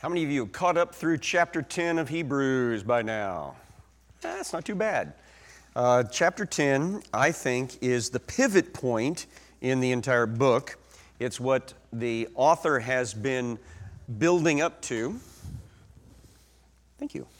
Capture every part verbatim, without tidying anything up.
How many of you have caught up through chapter ten of Hebrews by now? That's not too bad. Uh, chapter ten, I think, is the pivot point in the entire book. It's what the author has been building up to. Thank you.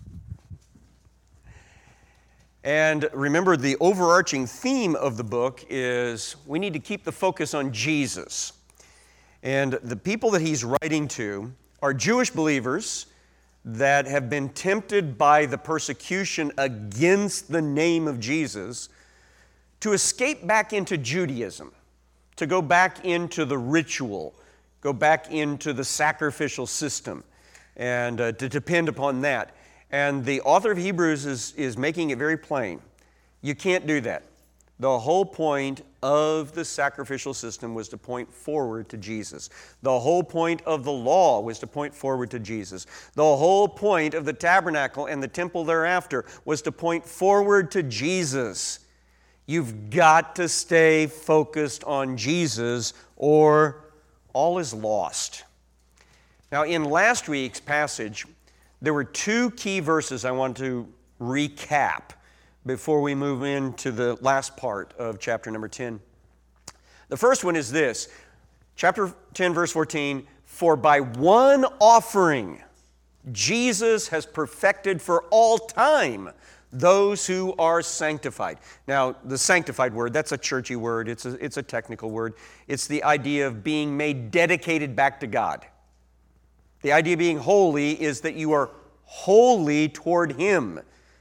And remember, the overarching theme of the book is we need to keep the focus on Jesus. And the people that he's writing to are Jewish believers that have been tempted by the persecution against the name of Jesus to escape back into Judaism, to go back into the ritual, go back into the sacrificial system, and uh, to depend upon that. And the author of Hebrews is, is making it very plain. You can't do that. The whole point of the sacrificial system was to point forward to Jesus. The whole point of the law was to point forward to Jesus. The whole point of the tabernacle and the temple thereafter was to point forward to Jesus. You've got to stay focused on Jesus or all is lost. Now, in last week's passage, there were two key verses I want to recap before we move into the last part of chapter number ten. The first one is this, chapter ten, verse fourteen, "For by one offering Jesus has perfected for all time those who are sanctified." Now, the sanctified word, that's a churchy word, it's a, it's a technical word. It's the idea of being made dedicated back to God. The idea of being holy is that you are holy toward Him.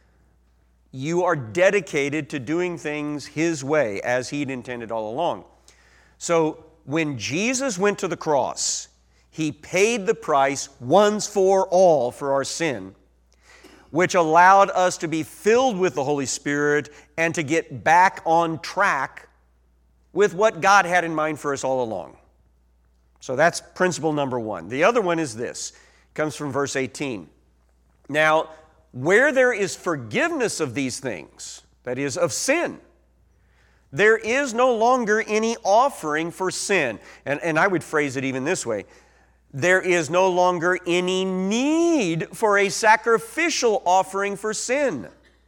You are dedicated to doing things His way, as He'd intended all along. So when Jesus went to the cross, He paid the price once for all for our sin, which allowed us to be filled with the Holy Spirit and to get back on track with what God had in mind for us all along. So that's principle number one. The other one is this. It comes from verse eighteen. Now, where there is forgiveness of these things, that is, of sin, there is no longer any offering for sin. And, and I would phrase it even this way. There is no longer any need for a sacrificial offering for sin.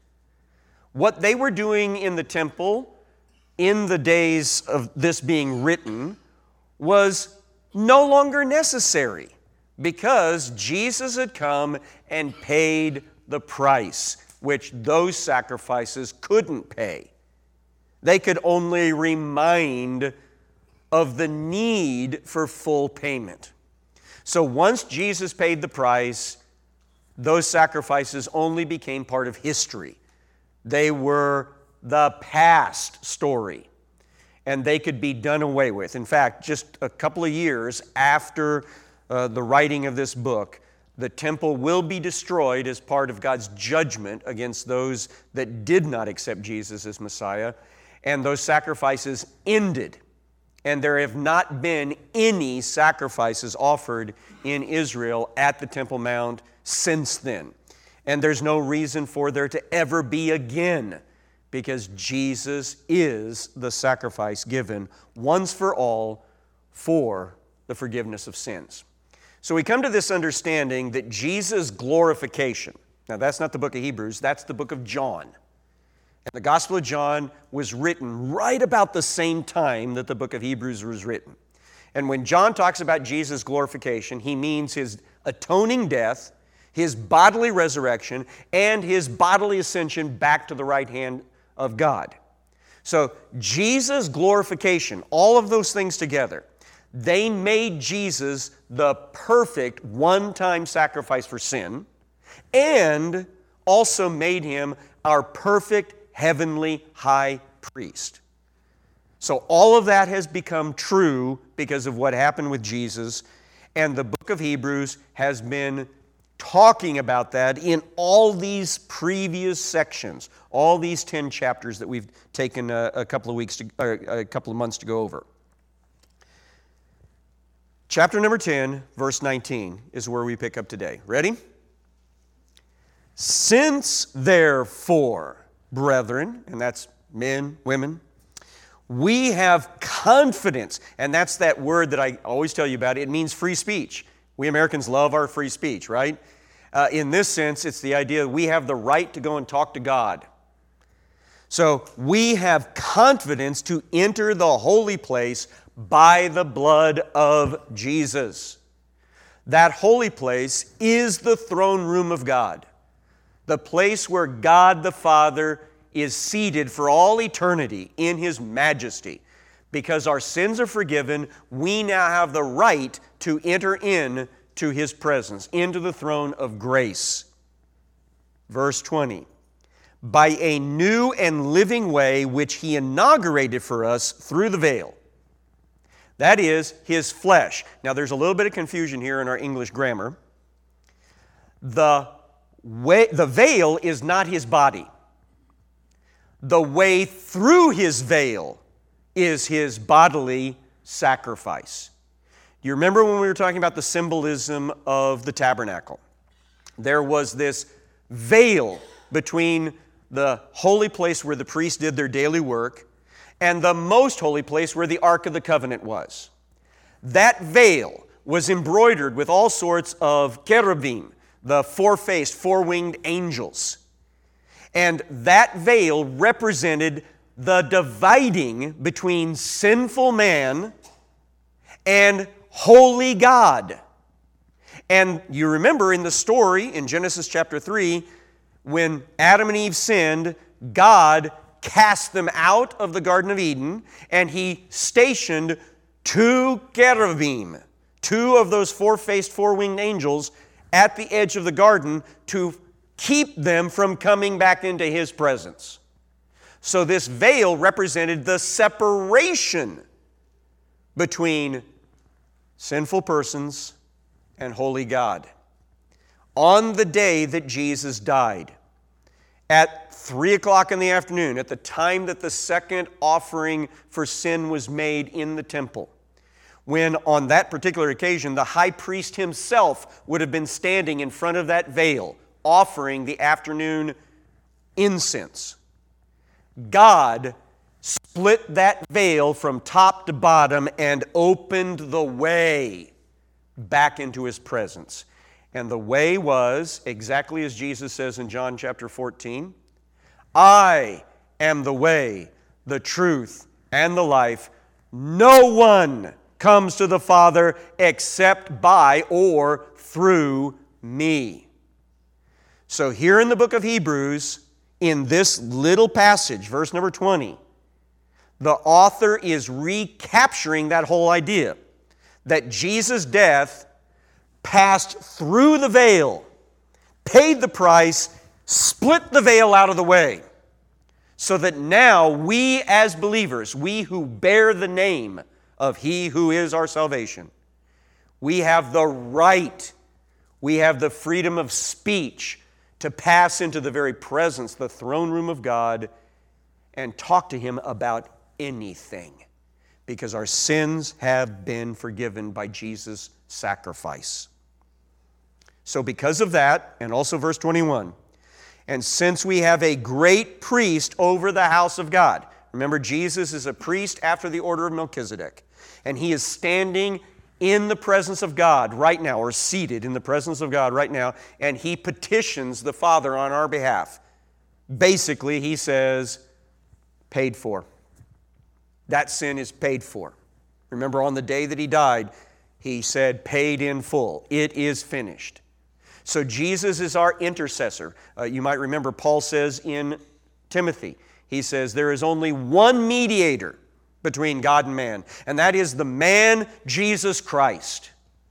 What they were doing in the temple in the days of this being written was no longer necessary because Jesus had come and paid the price, which those sacrifices couldn't pay. They could only remind of the need for full payment. So once Jesus paid the price, those sacrifices only became part of history. They were the past story, and they could be done away with. In fact, just a couple of years after uh, the writing of this book, the temple will be destroyed as part of God's judgment against those that did not accept Jesus as Messiah, and those sacrifices ended. And there have not been any sacrifices offered in Israel at the Temple Mount since then. And there's no reason for there to ever be again, because Jesus is the sacrifice given once for all for the forgiveness of sins. So we come to this understanding that Jesus' glorification, now that's not the book of Hebrews, that's the book of John. And the Gospel of John was written right about the same time that the book of Hebrews was written. And when John talks about Jesus' glorification, he means His atoning death, His bodily resurrection, and His bodily ascension back to the right hand of God. So Jesus' glorification, all of those things together, they made Jesus the perfect one-time sacrifice for sin and also made Him our perfect heavenly high priest. So all of that has become true because of what happened with Jesus, and the book of Hebrews has been talking about that in all these previous sections, all these ten chapters that we've taken a, a couple of weeks to, or a couple of months to go over. Chapter number ten, verse nineteen is where we pick up today. Ready? "Since therefore, brethren," and that's men, women, "we have confidence," and that's that word that I always tell you about. It means free speech. We Americans love our free speech, right? Uh, in this sense, it's the idea that we have the right to go and talk to God. So we have confidence to enter the holy place by the blood of Jesus. That holy place is the throne room of God, the place where God the Father is seated for all eternity in His majesty. Because our sins are forgiven, we now have the right to enter in to His presence, into the throne of grace. Verse twenty, by a new and living way which He inaugurated for us through the veil. That is, His flesh. Now there's a little bit of confusion here in our English grammar. The, way, the veil is not His body. The way through His veil is His bodily sacrifice. Do you remember when we were talking about the symbolism of the tabernacle? There was this veil between the holy place where the priests did their daily work and the most holy place where the Ark of the Covenant was. That veil was embroidered with all sorts of cherubim, the four-faced, four-winged angels. And that veil represented the dividing between sinful man and holy God. And you remember in the story in Genesis chapter three, when Adam and Eve sinned, God cast them out of the Garden of Eden, and He stationed two cherubim, two of those four-faced, four-winged angels at the edge of the garden to keep them from coming back into His presence. So this veil represented the separation between sinful persons and holy God. On the day that Jesus died, at three o'clock in the afternoon, at the time that the second offering for sin was made in the temple, when on that particular occasion the high priest himself would have been standing in front of that veil, offering the afternoon incense, God split that veil from top to bottom and opened the way back into His presence. And the way was, exactly as Jesus says in John chapter fourteen, I am the way, the truth, and the life. No one comes to the Father except by or through me. So here in the book of Hebrews, in this little passage, verse number twenty, the author is recapturing that whole idea that Jesus' death passed through the veil, paid the price, split the veil out of the way, so that now we as believers, we who bear the name of He who is our salvation, we have the right, we have the freedom of speech to pass into the very presence, the throne room of God, and talk to Him about anything, because our sins have been forgiven by Jesus' sacrifice. So because of that, and also verse twenty-one, and since we have a great priest over the house of God. Remember, Jesus is a priest after the order of Melchizedek, and He is standing in the presence of God right now, or seated in the presence of God right now, and He petitions the Father on our behalf. Basically, He says, paid for. That sin is paid for. Remember, on the day that He died, He said, paid in full. It is finished. So Jesus is our intercessor. Uh, you might remember Paul says in Timothy, he says, there is only one mediator between God and man, and that is the man Jesus Christ.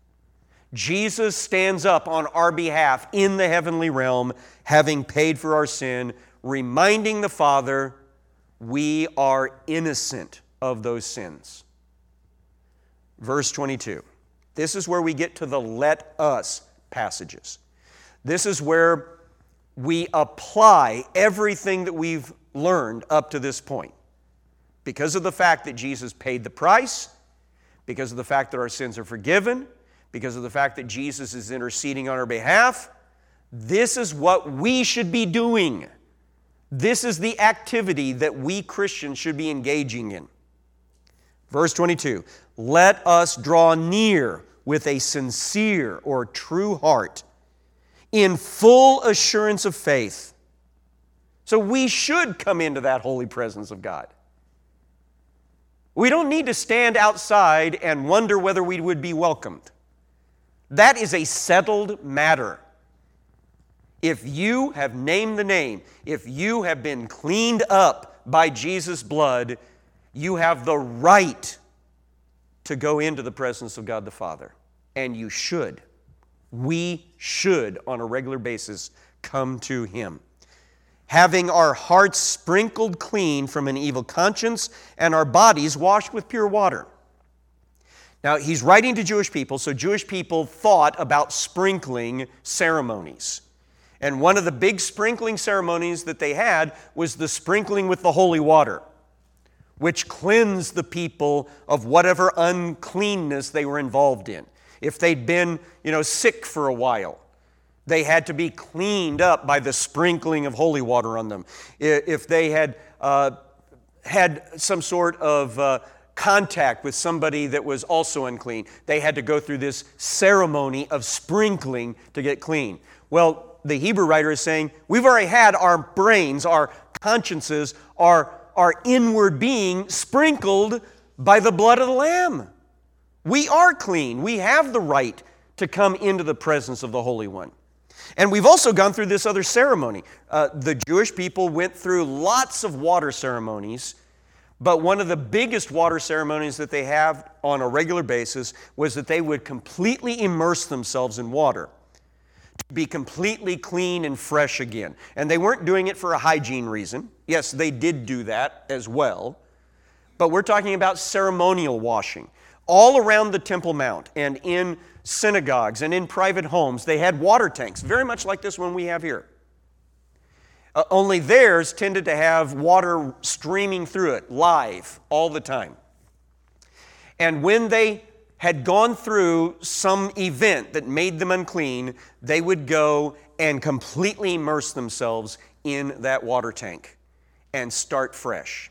Jesus stands up on our behalf in the heavenly realm, having paid for our sin, reminding the Father we are innocent of those sins. Verse twenty-two. This is where we get to the let us passages. This is where we apply everything that we've learned up to this point. Because of the fact that Jesus paid the price, because of the fact that our sins are forgiven, because of the fact that Jesus is interceding on our behalf, this is what we should be doing. This is the activity that we Christians should be engaging in. Verse twenty-two, let us draw near with a sincere or true heart, in full assurance of faith. So we should come into that holy presence of God. We don't need to stand outside and wonder whether we would be welcomed. That is a settled matter. If you have named the name, if you have been cleaned up by Jesus' blood, you have the right to go into the presence of God the Father. And you should. We should, on a regular basis, come to Him, having our hearts sprinkled clean from an evil conscience and our bodies washed with pure water. Now, he's writing to Jewish people, so Jewish people thought about sprinkling ceremonies. And one of the big sprinkling ceremonies that they had was the sprinkling with the holy water, which cleansed the people of whatever uncleanness they were involved in. If they'd been, you know, sick for a while, they had to be cleaned up by the sprinkling of holy water on them. If they had uh, had some sort of uh, contact with somebody that was also unclean, they had to go through this ceremony of sprinkling to get clean. Well, the Hebrew writer is saying, we've already had our brains, our consciences, our, our inward being sprinkled by the blood of the Lamb. We are clean. We have the right to come into the presence of the Holy One. And we've also gone through this other ceremony. Uh, the Jewish people went through lots of water ceremonies, but one of the biggest water ceremonies that they have on a regular basis was that they would completely immerse themselves in water to be completely clean and fresh again. And they weren't doing it for a hygiene reason. Yes, they did do that as well, but we're talking about ceremonial washing. All around the Temple Mount and in synagogues and in private homes, they had water tanks, very much like this one we have here. Uh, only theirs tended to have water streaming through it, live, all the time. And when they had gone through some event that made them unclean, they would go and completely immerse themselves in that water tank and start fresh.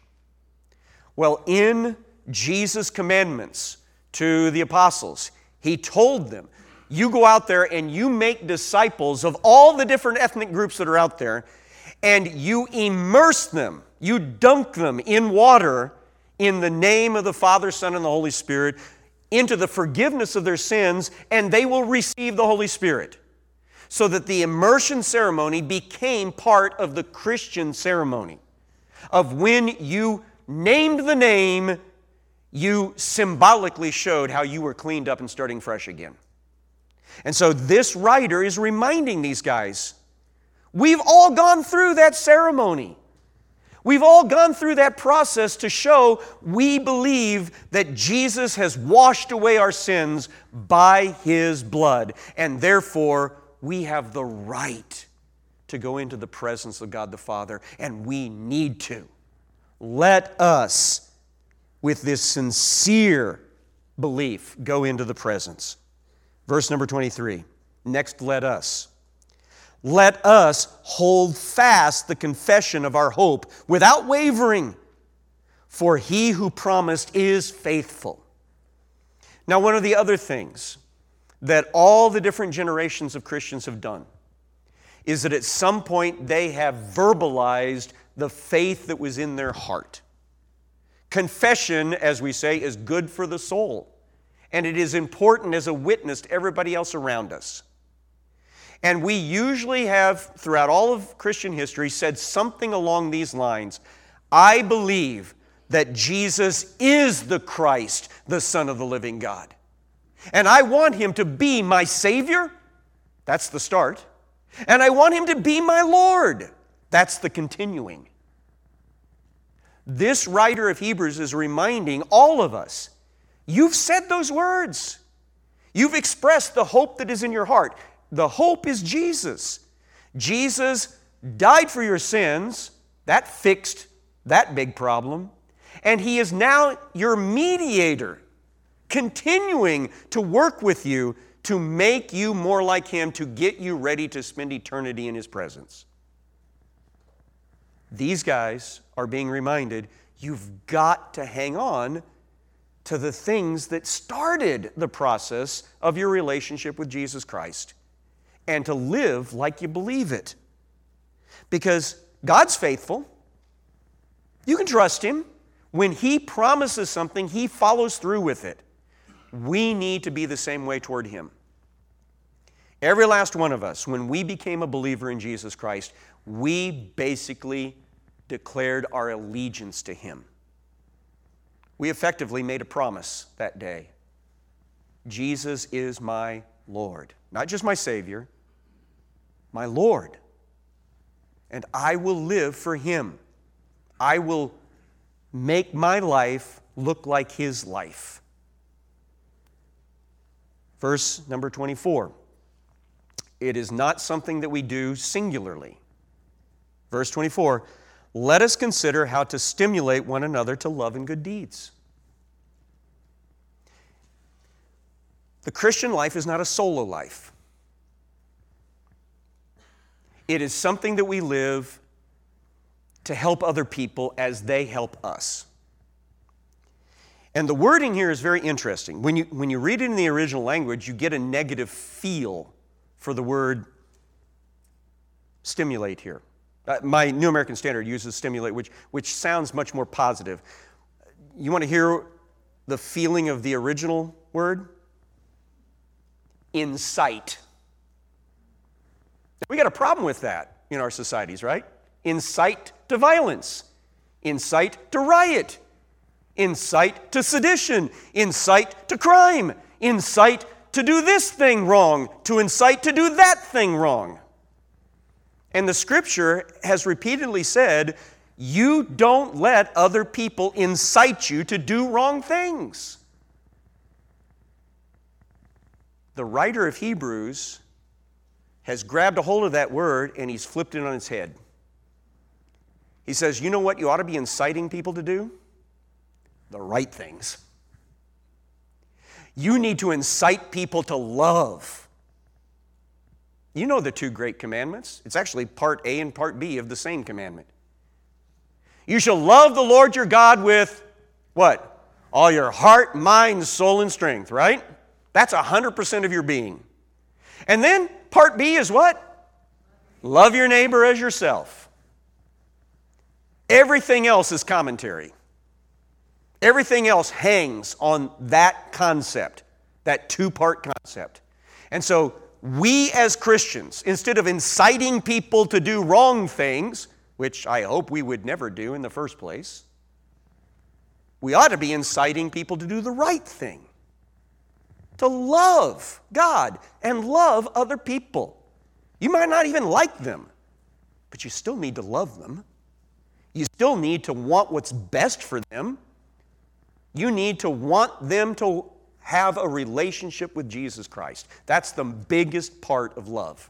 Well, in Jesus' commandments to the apostles, He told them, you go out there and you make disciples of all the different ethnic groups that are out there, and you immerse them, you dunk them in water in the name of the Father, Son, and the Holy Spirit into the forgiveness of their sins, and they will receive the Holy Spirit. So that the immersion ceremony became part of the Christian ceremony of when you named the name, you symbolically showed how you were cleaned up and starting fresh again. And so this writer is reminding these guys, we've all gone through that ceremony. We've all gone through that process to show we believe that Jesus has washed away our sins by His blood. And therefore, we have the right to go into the presence of God the Father, and we need to. Let us, with this sincere belief, go into the presence. Verse number twenty-three. Next, let us. Let us hold fast the confession of our hope without wavering, for He who promised is faithful. Now, one of the other things that all the different generations of Christians have done is that at some point they have verbalized the faith that was in their heart. Confession, as we say, is good for the soul, and it is important as a witness to everybody else around us. And we usually have, throughout all of Christian history, said something along these lines. I believe that Jesus is the Christ, the Son of the living God. And I want Him to be my Savior. That's the start. And I want Him to be my Lord. That's the continuing. This writer of Hebrews is reminding all of us, you've said those words. You've expressed the hope that is in your heart. The hope is Jesus. Jesus died for your sins. That fixed that big problem. And He is now your mediator, continuing to work with you to make you more like Him, to get you ready to spend eternity in His presence. These guys are being reminded, you've got to hang on to the things that started the process of your relationship with Jesus Christ and to live like you believe it. Because God's faithful. You can trust Him. When He promises something, He follows through with it. We need to be the same way toward Him. Every last one of us, when we became a believer in Jesus Christ, we basically declared our allegiance to Him. We effectively made a promise that day. Jesus is my Lord. Not just my Savior, my Lord. And I will live for Him. I will make my life look like His life. Verse number twenty-four. It is not something that we do singularly. Verse twenty-four. Let us consider how to stimulate one another to love and good deeds. The Christian life is not a solo life. It is something that we live to help other people as they help us. And the wording here is very interesting. When you, when you read it in the original language, you get a negative feel for the word stimulate here. Uh, my New American Standard uses stimulate, which, which sounds much more positive. You want to hear the feeling of the original word? Incite. We got a problem with that in our societies, right? Incite to violence, incite to riot, incite to sedition, incite to crime, incite to do this thing wrong, to incite to do that thing wrong. And the Scripture has repeatedly said, you don't let other people incite you to do wrong things. The writer of Hebrews has grabbed a hold of that word and he's flipped it on its head. He says, you know what you ought to be inciting people to do? The right things. You need to incite people to love. You know the two great commandments. It's actually part A and part B of the same commandment. You shall love the Lord your God with what? All your heart, mind, soul, and strength, right? That's one hundred percent of your being. And then part B is what? Love your neighbor as yourself. Everything else is commentary. Everything else hangs on that concept, that two-part concept. And so we as Christians, instead of inciting people to do wrong things, which I hope we would never do in the first place, we ought to be inciting people to do the right thing. To love God and love other people. You might not even like them, but you still need to love them. You still need to want what's best for them. You need to want them to have a relationship with Jesus Christ. That's the biggest part of love.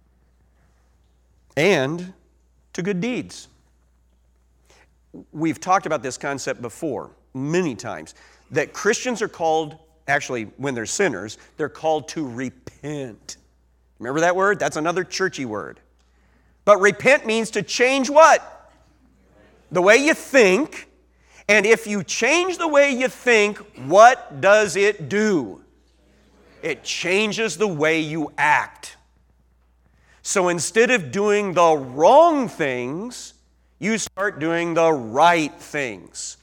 And to good deeds. We've talked about this concept before, many times, that Christians are called, actually, when they're sinners, they're called to repent. Remember that word? That's another churchy word. But repent means to change what? The way you think. And if you change the way you think, what does it do? It changes the way you act. So instead of doing the wrong things, you start doing the right things.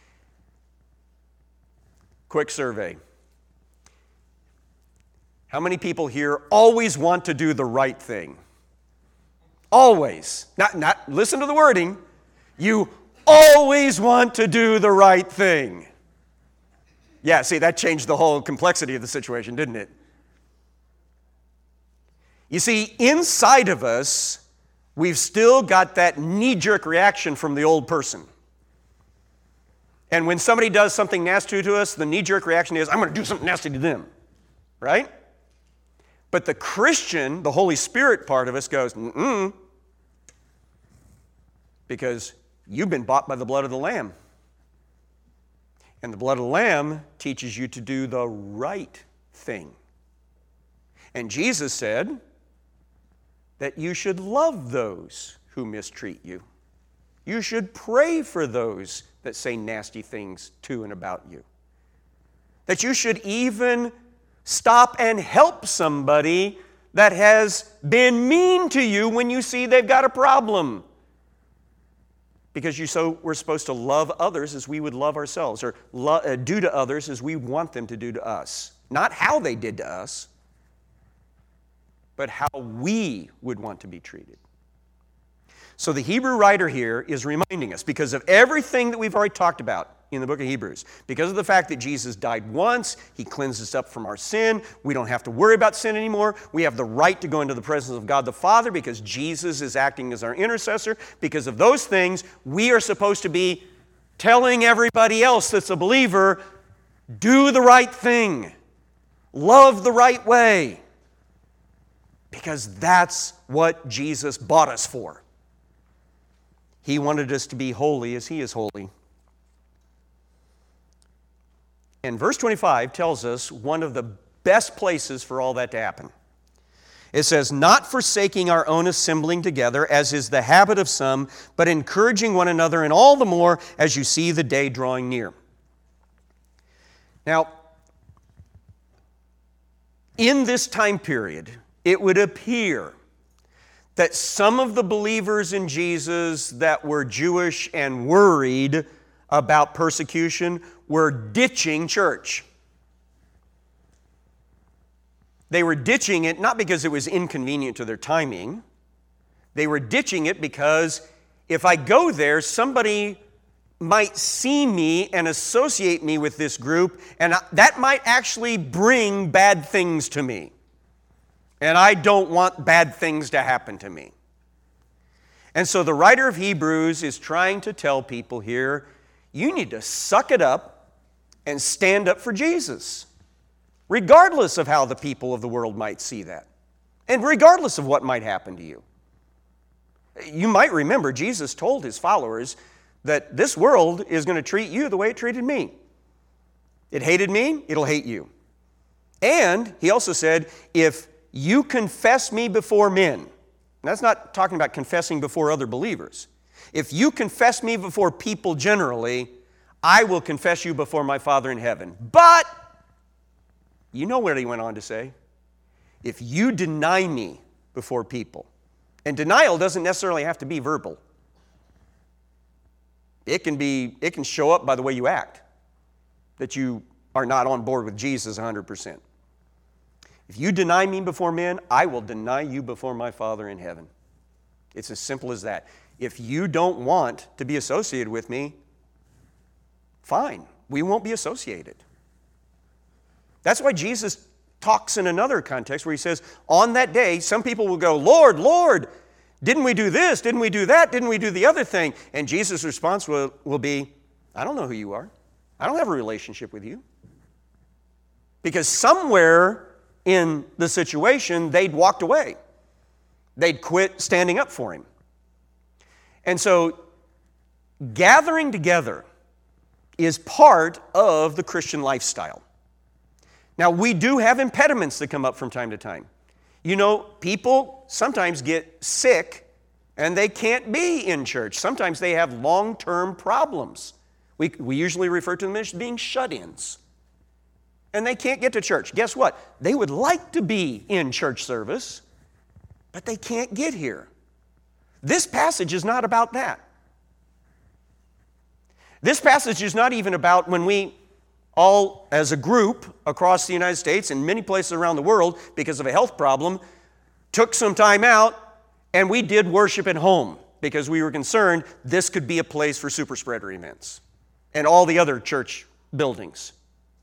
Quick survey. How many people here always want to do the right thing? Always. Not, not, listen to the wording. You always want to do the right thing. Yeah, see, that changed the whole complexity of the situation, didn't it? You see, inside of us, we've still got that knee-jerk reaction from the old person. And when somebody does something nasty to us, the knee-jerk reaction is, I'm going to do something nasty to them. Right? But the Christian, the Holy Spirit part of us goes, mm-mm. Because you've been bought by the blood of the Lamb. And the blood of the Lamb teaches you to do the right thing. And Jesus said that you should love those who mistreat you. You should pray for those that say nasty things to and about you. that you should even stop and help somebody that has been mean to you when you see they've got a problem. Because you so we're supposed to love others as we would love ourselves, or lo- uh, do to others as we want them to do to us. Not how they did to us, but how we would want to be treated. So the Hebrew writer here is reminding us, because of everything that we've already talked about in the book of Hebrews, because of the fact that Jesus died once, He cleansed us up from our sin, we don't have to worry about sin anymore, we have the right to go into the presence of God the Father because Jesus is acting as our intercessor. Because of those things, we are supposed to be telling everybody else that's a believer, do the right thing, love the right way, because that's what Jesus bought us for. He wanted us to be holy as He is holy. And verse twenty-five tells us one of the best places for all that to happen. It says, not forsaking our own assembling together, as is the habit of some, but encouraging one another, and all the more as you see the day drawing near. Now, in this time period, it would appear that some of the believers in Jesus that were Jewish and worried about persecution were ditching church. They were ditching it not because it was inconvenient to their timing. They were ditching it because if I go there, somebody might see me and associate me with this group, and that might actually bring bad things to me. And I don't want bad things to happen to me. And so the writer of Hebrews is trying to tell people here, you need to suck it up and stand up for Jesus, regardless of how the people of the world might see that, and regardless of what might happen to you. You might remember Jesus told His followers that this world is going to treat you the way it treated me. It hated me, it'll hate you. And He also said, if you confess me before men. And that's not talking about confessing before other believers. If you confess me before people generally, I will confess you before my Father in heaven. But, you know what He went on to say? If you deny me before people, and denial doesn't necessarily have to be verbal. It can be, it can show up by the way you act, that you are not on board with Jesus one hundred percent. If you deny me before men, I will deny you before my Father in heaven. It's as simple as that. If you don't want to be associated with me, fine, we won't be associated. That's why Jesus talks in another context where He says, on that day, some people will go, Lord, Lord, didn't we do this? Didn't we do that? Didn't we do the other thing? And Jesus' response will, will be, I don't know who you are. I don't have a relationship with you. Because somewhere in the situation, they'd walked away. They'd quit standing up for Him. And so, gathering together is part of the Christian lifestyle. Now, we do have impediments that come up from time to time. You know, people sometimes get sick and they can't be in church. Sometimes they have long-term problems. We, we usually refer to them as being shut-ins. And they can't get to church. Guess what? They would like to be in church service, but they can't get here. This passage is not about that. This passage is not even about when we all, as a group across the United States and many places around the world, because of a health problem, took some time out and we did worship at home because we were concerned this could be a place for super spreader events and all the other church buildings.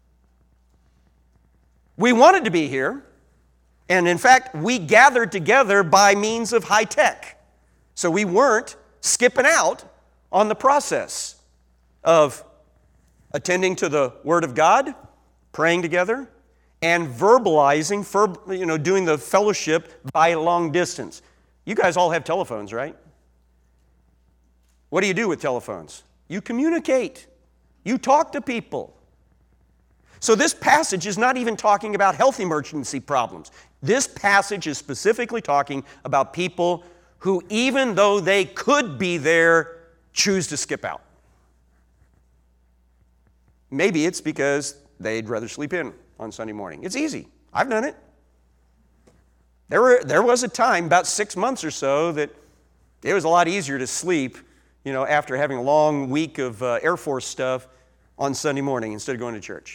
We wanted to be here, and in fact, we gathered together by means of high tech. So we weren't skipping out on the process of attending to the Word of God, praying together, and verbalizing, you know, doing the fellowship by long distance. You guys all have telephones, right? What do you do with telephones? You communicate. You talk to people. So this passage is not even talking about health emergency problems. This passage is specifically talking about people who, even though they could be there, choose to skip out. Maybe it's because they'd rather sleep in on Sunday morning. It's easy. I've done it. There were there was a time, about six months or so, that it was a lot easier to sleep, you know, after having a long week of uh, Air Force stuff on Sunday morning instead of going to church.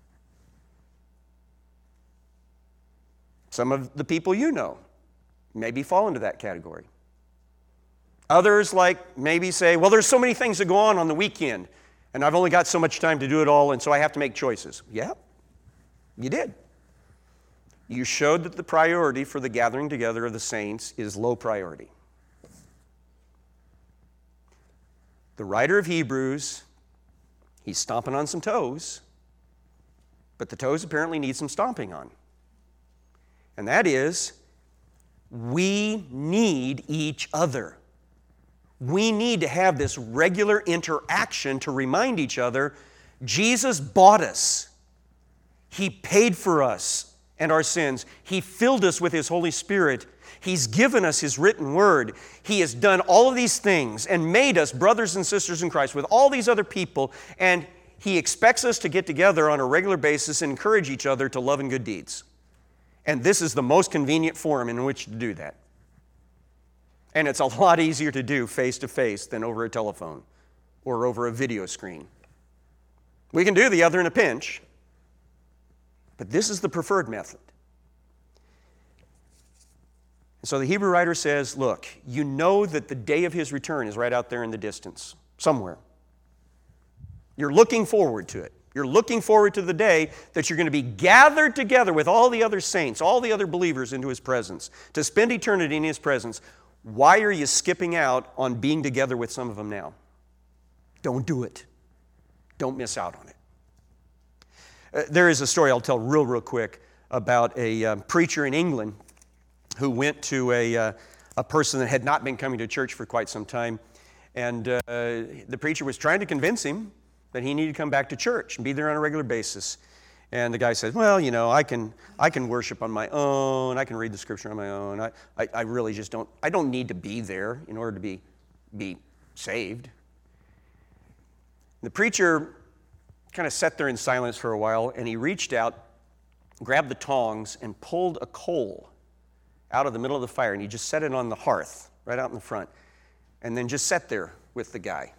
Some of the people you know maybe fall into that category. Others, like, maybe say, well, there's so many things that go on on the weekend, and I've only got so much time to do it all, and so I have to make choices. Yeah, you did. You showed that the priority for the gathering together of the saints is low priority. The writer of Hebrews, he's stomping on some toes, but the toes apparently need some stomping on. And that is, we need each other. We need to have this regular interaction to remind each other, Jesus bought us. He paid for us and our sins. He filled us with His Holy Spirit. He's given us His written word. He has done all of these things and made us brothers and sisters in Christ with all these other people, and He expects us to get together on a regular basis and encourage each other to love and good deeds. And this is the most convenient forum in which to do that. And it's a lot easier to do face-to-face than over a telephone or over a video screen. We can do the other in a pinch, but this is the preferred method. And so the Hebrew writer says, look, you know that the day of His return is right out there in the distance, somewhere. You're looking forward to it. You're looking forward to the day that you're going to be gathered together with all the other saints, all the other believers into His presence, to spend eternity in His presence. Why are you skipping out on being together with some of them now? Don't do it. Don't miss out on it. Uh, there is a story I'll tell real, real quick about a um, preacher in England who went to a, uh, a person that had not been coming to church for quite some time. And uh, the preacher was trying to convince him that he needed to come back to church and be there on a regular basis. And the guy said, well, you know, I can I can worship on my own. I can read the Scripture on my own. I, I, I really just don't, I don't need to be there in order to be, be saved. The preacher kind of sat there in silence for a while, and he reached out, grabbed the tongs, and pulled a coal out of the middle of the fire, and he just set it on the hearth right out in the front, and then just sat there with the guy.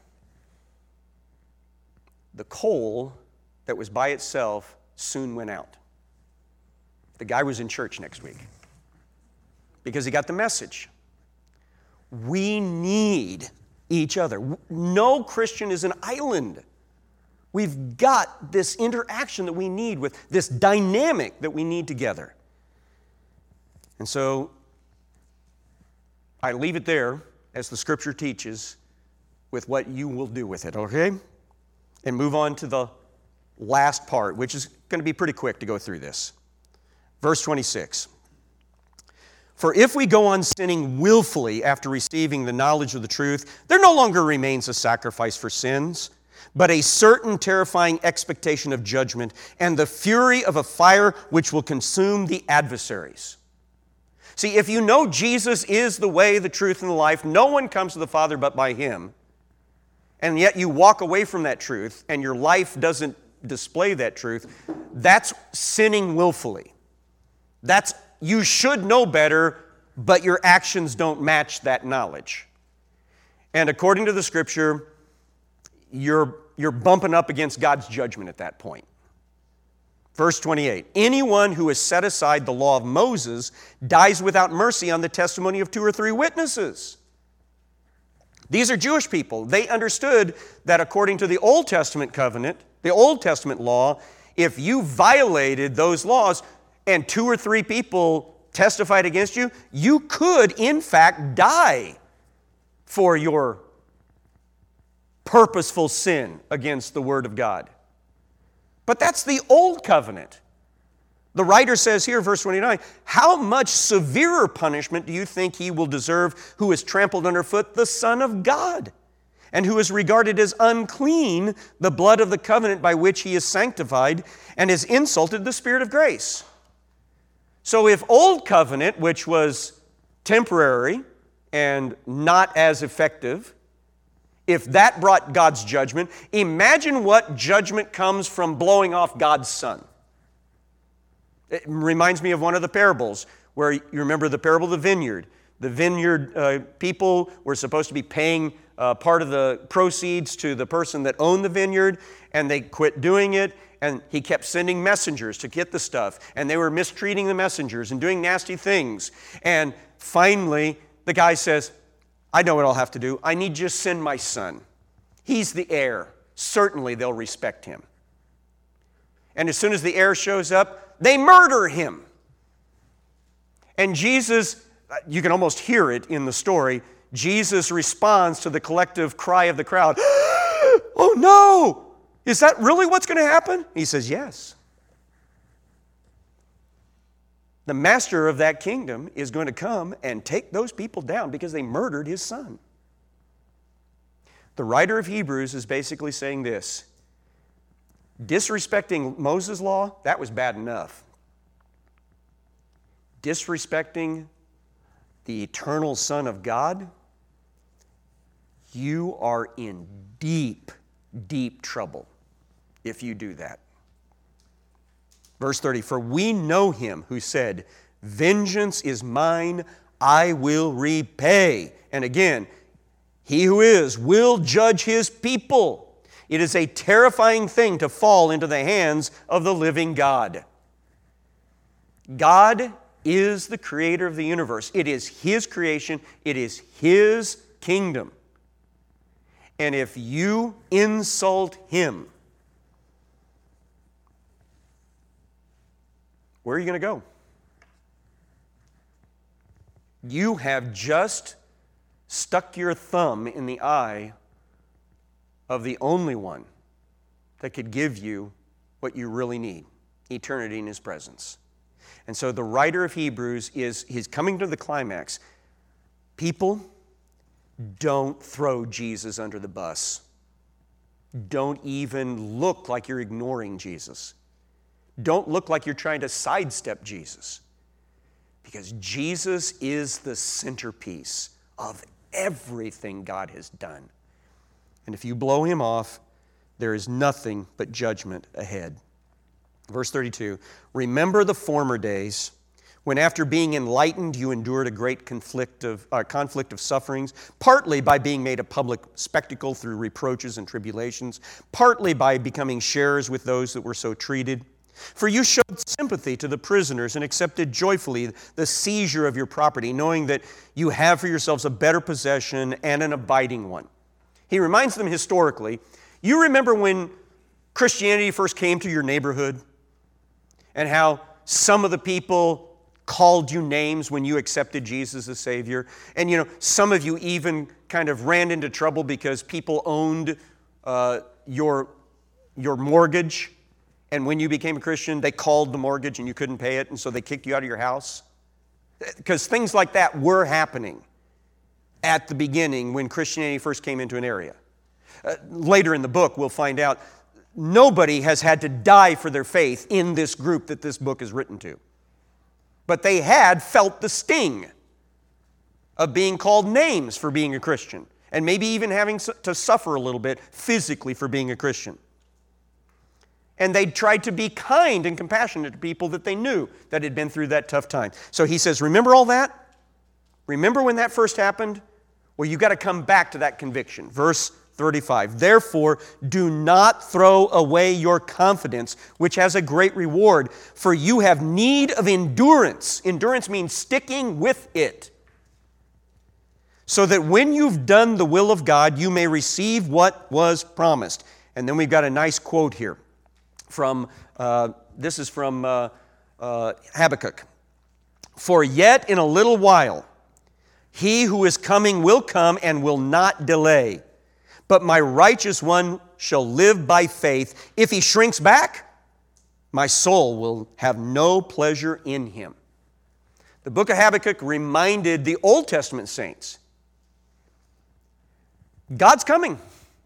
The coal that was by itself soon went out. The guy was in church next week because he got the message. We need each other. No Christian is an island. We've got this interaction that we need with this dynamic that we need together. And so I leave it there, as the Scripture teaches, with what you will do with it, okay? And move on to the last part, which is going to be pretty quick to go through this. Verse twenty-six. For if we go on sinning willfully after receiving the knowledge of the truth, there no longer remains a sacrifice for sins, but a certain terrifying expectation of judgment and the fury of a fire which will consume the adversaries. See, if you know Jesus is the way, the truth, and the life, no one comes to the Father but by Him, and yet you walk away from that truth and your life doesn't display that truth, that's sinning willfully. That's, you should know better, but your actions don't match that knowledge. And according to the Scripture, you're, you're bumping up against God's judgment at that point. Verse twenty-eight, anyone who has set aside the law of Moses dies without mercy on the testimony of two or three witnesses. These are Jewish people. They understood that according to the Old Testament covenant, the Old Testament law, if you violated those laws and two or three people testified against you, you could, in fact, die for your purposeful sin against the Word of God. But that's the Old Covenant. The writer says here, verse twenty-nine, how much severer punishment do you think he will deserve who has trampled underfoot the Son of God, and who has regarded as unclean the blood of the covenant by which he is sanctified, and has insulted the Spirit of grace? So if Old Covenant, which was temporary and not as effective, If that brought God's judgment, imagine what judgment comes from blowing off God's Son. It reminds me of one of the parables where you remember the parable of the vineyard. The vineyard uh, people were supposed to be paying uh, part of the proceeds to the person that owned the vineyard, and they quit doing it, and he kept sending messengers to get the stuff, and they were mistreating the messengers and doing nasty things. And finally, the guy says, I know what I'll have to do. I need to just send my son. He's the heir. Certainly they'll respect him. And as soon as the heir shows up, they murder him. And Jesus, you can almost hear it in the story, Jesus responds to the collective cry of the crowd, oh no! Is that really what's going to happen? He says, yes. The master of that kingdom is going to come and take those people down because they murdered his son. The writer of Hebrews is basically saying this: disrespecting Moses' law, that was bad enough. Disrespecting the eternal Son of God, you are in deep, deep trouble if you do that. Verse thirty, for we know him who said, vengeance is mine, I will repay. And again, he who is will judge his people. It is a terrifying thing to fall into the hands of the living God. God is the creator of the universe. It is his creation. It is his kingdom. And if you insult him, where are you going to go? You have just stuck your thumb in the eye of the only one that could give you what you really need, eternity in his presence. And so the writer of Hebrews is he's coming to the climax. People, don't throw Jesus under the bus. Don't even look like you're ignoring Jesus. Don't look like you're trying to sidestep Jesus. Because Jesus is the centerpiece of everything God has done. And if you blow him off, there is nothing but judgment ahead. Verse thirty-two, remember the former days when after being enlightened you endured a great conflict of, uh, conflict of sufferings, partly by being made a public spectacle through reproaches and tribulations, partly by becoming sharers with those that were so treated. For you showed sympathy to the prisoners and accepted joyfully the seizure of your property, knowing that you have for yourselves a better possession and an abiding one. He reminds them historically, you remember when Christianity first came to your neighborhood and how some of the people called you names when you accepted Jesus as Savior. And, you know, some of you even kind of ran into trouble because people owned uh, your, your mortgage. And when you became a Christian, they called the mortgage and you couldn't pay it, and so they kicked you out of your house. Because things like that were happening at the beginning when Christianity first came into an area. Uh, later in the book, we'll find out nobody has had to die for their faith in this group that this book is written to. But they had felt the sting of being called names for being a Christian, and maybe even having to suffer a little bit physically for being a Christian. And they tried to be kind and compassionate to people that they knew that had been through that tough time. So he says, remember all that? Remember when that first happened? Well, you've got to come back to that conviction. Verse thirty-five, therefore, do not throw away your confidence, which has a great reward, for you have need of endurance. Endurance means sticking with it, so that when you've done the will of God, you may receive what was promised. And then we've got a nice quote here. From, uh, this is from uh, uh, Habakkuk. For yet in a little while, he who is coming will come and will not delay. But my righteous one shall live by faith. If he shrinks back, my soul will have no pleasure in him. The book of Habakkuk reminded the Old Testament saints, God's coming.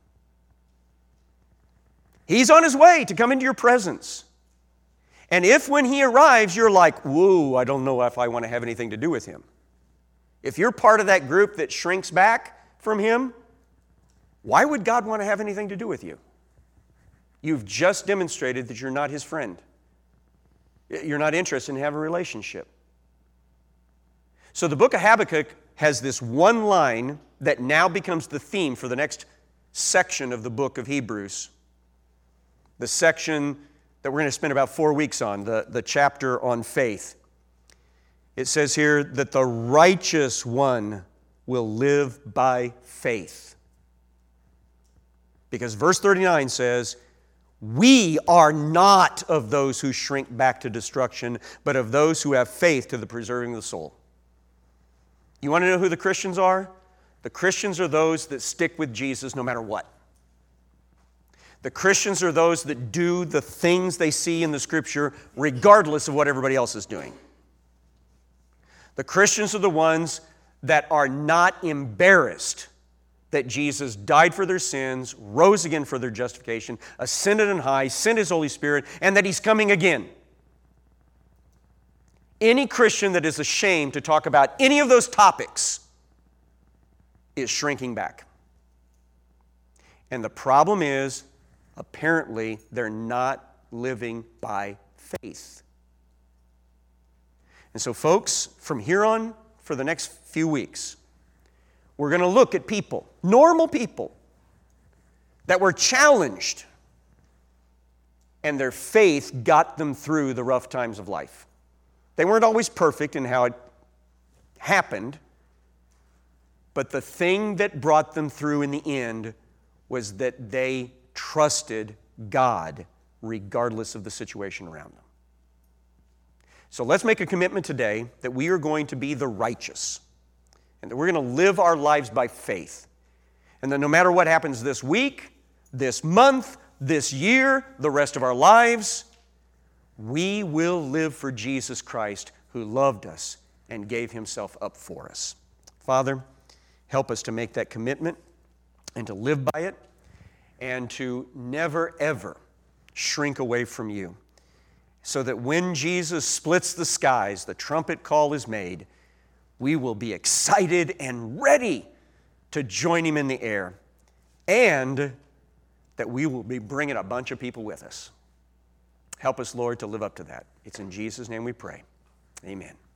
He's on his way to come into your presence. And if when he arrives, you're like, whoa, I don't know if I want to have anything to do with him. If you're part of that group that shrinks back from him, Why would God want to have anything to do with you? You've just demonstrated that you're not His friend. You're not interested in having a relationship. So the book of Habakkuk has this one line that now becomes the theme for the next section of the book of Hebrews. The section that we're going to spend about four weeks on, the, the chapter on faith. It says here that the righteous one will live by faith. Because verse thirty-nine says, we are not of those who shrink back to destruction, but of those who have faith to the preserving of the soul. You want to know who the Christians are? The Christians are those that stick with Jesus no matter what. The Christians are those that do the things they see in the Scripture regardless of what everybody else is doing. The Christians are the ones that are not embarrassed that Jesus died for their sins, rose again for their justification, ascended on high, sent His Holy Spirit, and that He's coming again. Any Christian that is ashamed to talk about any of those topics is shrinking back. And the problem is, apparently, they're not living by faith. And so, folks, from here on, for the next few weeks, we're going to look at people, normal people, that were challenged, and their faith got them through the rough times of life. They weren't always perfect in how it happened, but the thing that brought them through in the end was that they trusted God regardless of the situation around them. So let's make a commitment today that we are going to be the righteous and that we're going to live our lives by faith. And that no matter what happens this week, this month, this year, the rest of our lives, we will live for Jesus Christ who loved us and gave Himself up for us. Father, help us to make that commitment and to live by it and to never, ever shrink away from You, so that when Jesus splits the skies, the trumpet call is made, we will be excited and ready to join Him in the air, and that we will be bringing a bunch of people with us. Help us, Lord, to live up to that. It's in Jesus' name we pray. Amen.